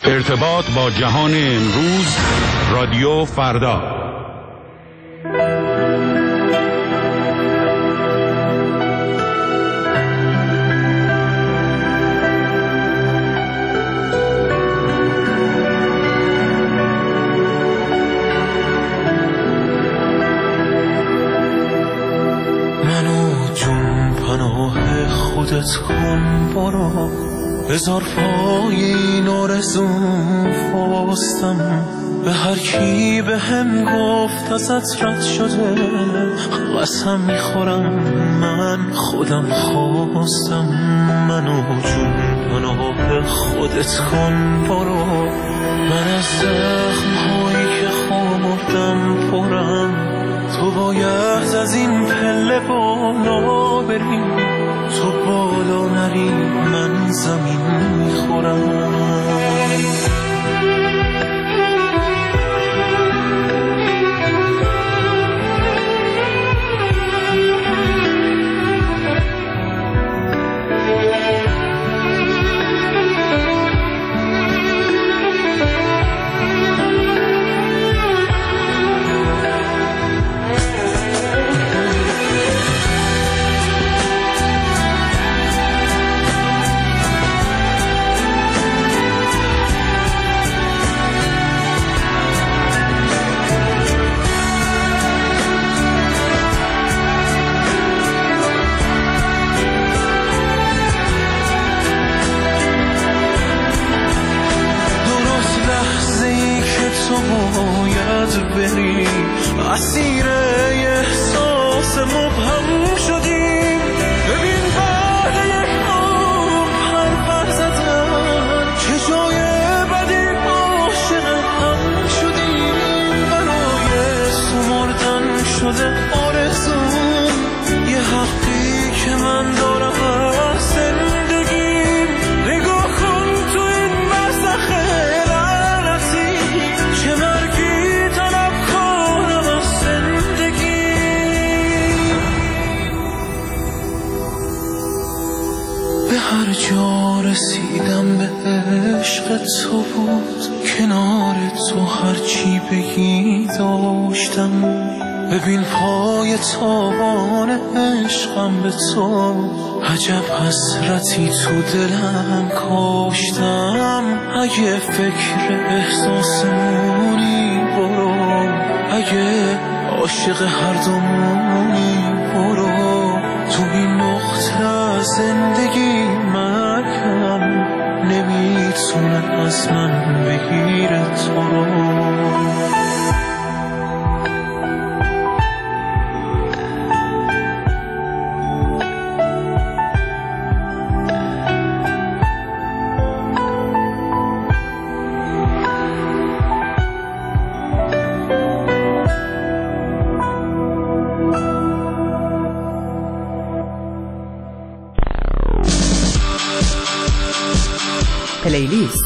ارتباط با جهان امروز، رادیو فردا. منو جون پناه خودت کن، برو بذار پای این آرزوم فاستم. به هر کی به هم گفت ازت رد شده، قسم میخورم من خودم خواستم. منو جون پناه خودت کن، برو من از زخم‌هایی که خوردم پرم. تو باید از این پله بالا بری، تو بالا نری من زمین میخورم. اسیر احساس مبهم شدیم. ببین بعد یک عمر حرف زدن چه جای بدی عاشق هم شدیم. برای سمردن شده آرزوم، یه حقی که من دارم از زندگیم. نگاه کن تو این برزخ لعنتی، چه مرگی هر جا رسیدم به عشق تو بود. کنار تو هرچی بگی داشتم. ببین پای تابان عشقم به تو، عجب حسرتی تو دلم کاشتم. اگه فکر احساسمونی برو، اگه عاشق هر دومونی برو. تو این نقطه زندگی مرگم نمیتونه از من بگیره تو رو. پلیلیست.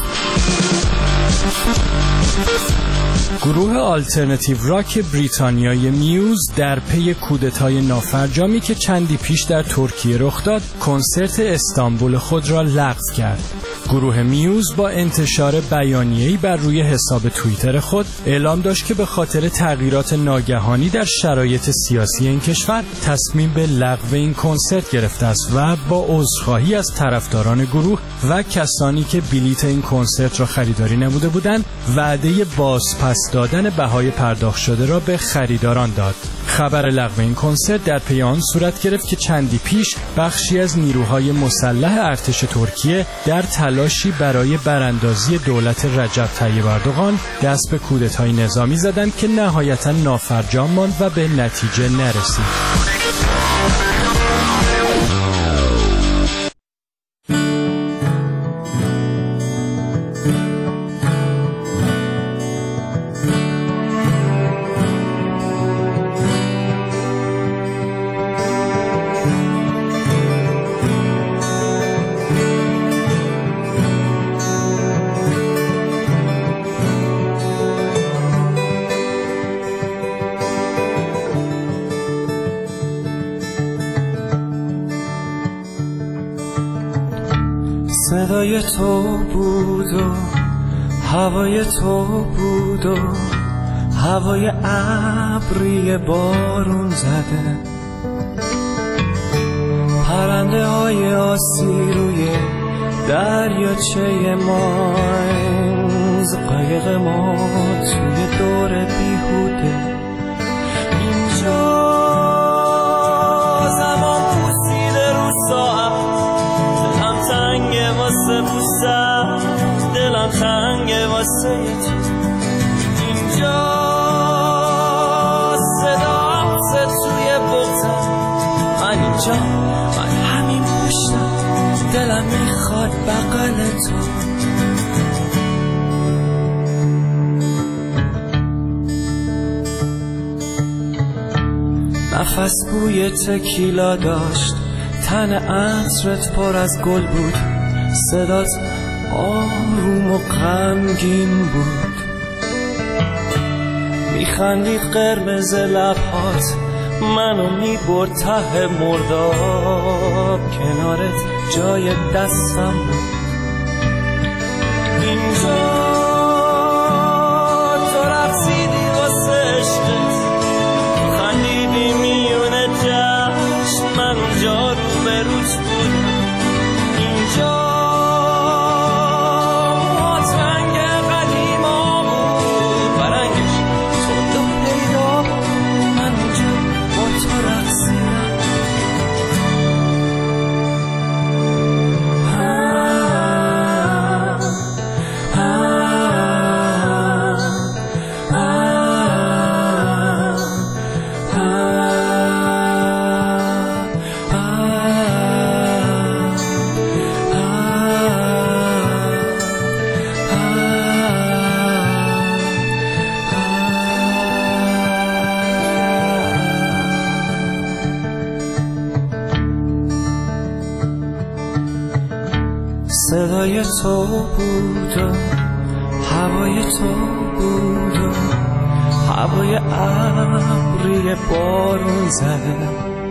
گروه آلترناتیو راک بریتانیای میوز در پی کودتای نافرجامی که چندی پیش در ترکیه رخ داد، کنسرت استانبول خود را لغو کرد. گروه میوز با انتشار بیانیه‌ای بر روی حساب توییتر خود اعلام داشت که به خاطر تغییرات ناگهانی در شرایط سیاسی این کشور تصمیم به لغو این کنسرت گرفته است و با عذرخواهی از طرفداران گروه و کسانی که بلیت این کنسرت را خریداری نموده بودند، وعده بازپس دادن بهای پرداخت شده را به خریداران داد. خبر لغو این کنسرت در پی آن صورت گرفت که چندی پیش بخشی از نیروهای مسلح ارتش ترکیه در تلاشی برای براندازی دولت رجب طیب اردوغان دست به کودتای نظامی زدند که نهایتاً نافرجام ماند و به نتیجه نرسید. صدای تو بود و هوای تو بود و هوای ابری بارون زده، پرنده های آسی روی دریاچه ماینز، قایق ما توی دور بیهوده. اینجا زمان پوسیده رو ساعت، دلم تنگه واسه پوستم، دلم تنگه واسه یه چیز. اینجا صدا توی بغزم، من اینجا، من همین پشتم، دلم میخواد بغل تو. نفس بوی تکیلا داشت، تن عطرت پر از گل بود، صدات آروم و غمگین بود. میخندید قرمز لبهات، منو میبرد ته مرداب، کنارت جای دستم بود. اینجا تو رقصیدی واسه عشقت، خندیدی میونه جشن، من اونجا رو به روش بودم. اینجا رنگ قدیما بود و رنگش تو پیدا بود، من اونجا با تو رقصیدم. صدای تو بود و هوای تو بود و هوای ابری بارون زده،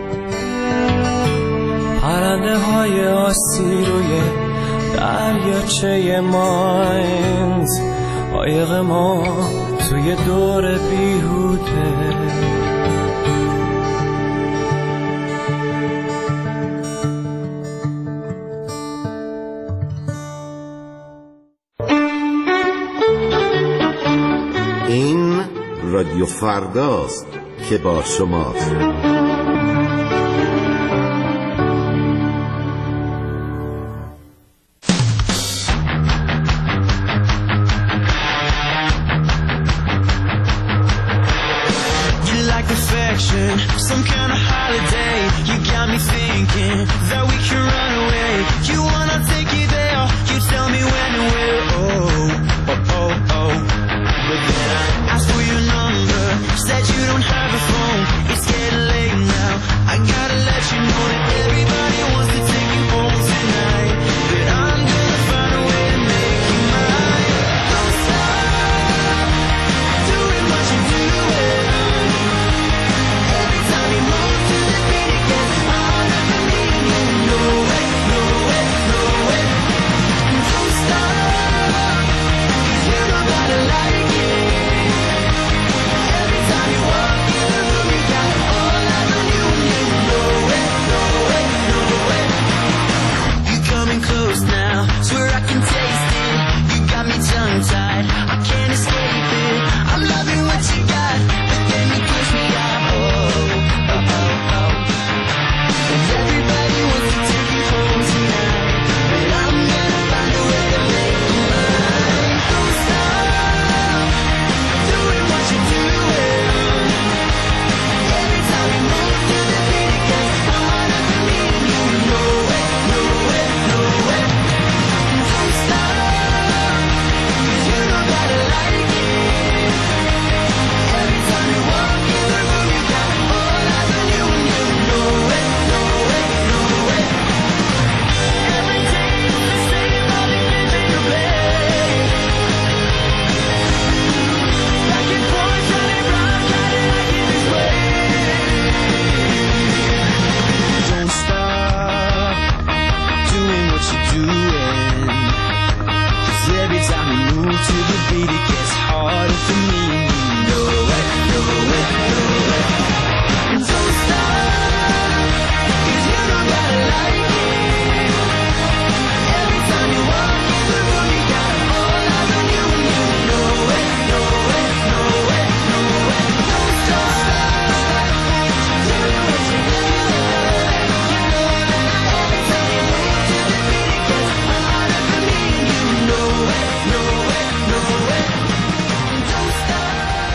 پرنده های آسی روی دریاچه ماینز، قایق ما توی دور بیهوده. این رادیو فرداست که با شماست. Some kind of holiday, you got me thinking that we can run away. You wanna take it there, you tell me when and where. Oh, oh, oh, oh. But then I asked for your number, said you don't have a phone. It's getting late now, I gotta let you know that everybody wants to take you home tonight. But I'm gonna find a way to make you mine. Don't stop doing what you're doing. Don't repeat, it gets harder for me. You know it, know it, know it. Don't stop, 'cause you know that I like it. Every time you walk in the room, you got all eyes on you, and you know it, know it, know it, know it. Don't stop, do what you do. You know that every time you move to the beat, it gets harder for me, and you know it, know it, know it. Don't stop.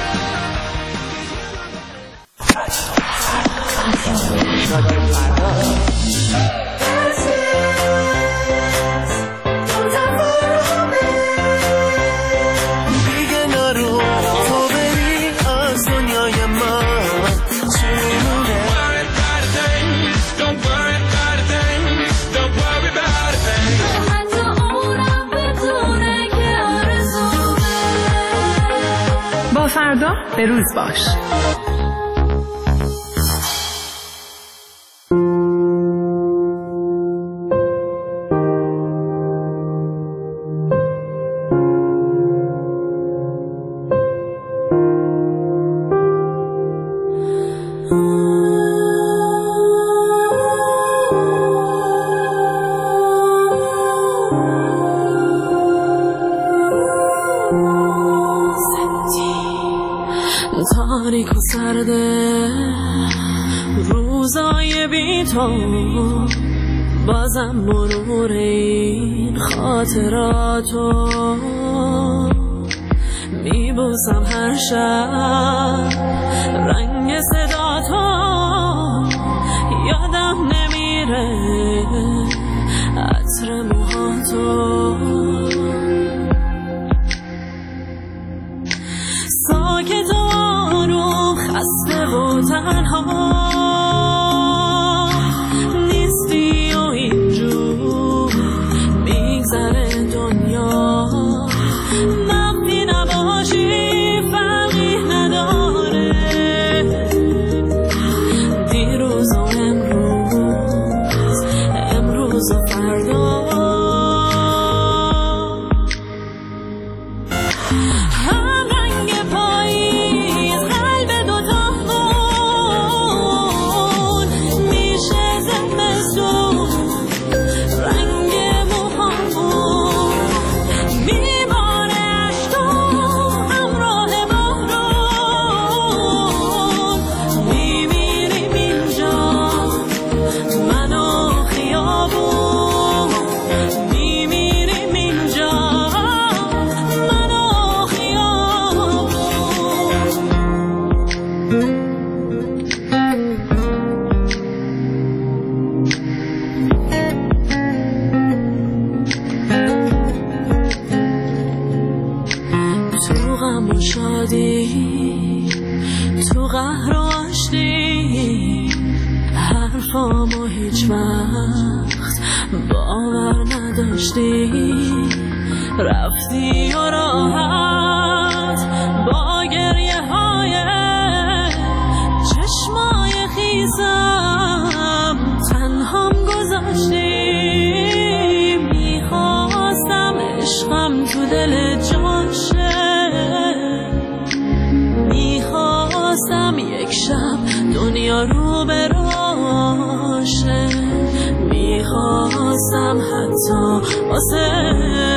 دیگه نرو تو بری از دنیای من چی میمونه. با فردا به روز باش. تاریک و سرده روزای بی تو، بازم مرور این خاطراتو میبوسم هر شب رنگ صداتو، یادم نمیره عطر موهاتو. ساکت و آروم، خسته و تنها نیستی و اینجور میگذره دنیا. وقتی نباشی فرقی نداره، دیروز و امروز، امروز و فردا. تو قهر و آشتی حرفامو هیچ وقت باور نداشتی، رفتی و راحت با گریه های چشمای خیسم تنهام گذاشتی. میخواستم عشقم تو دل جاشه، میخواستم یک شب دنیا رو براشه، میخواستم حتی واسه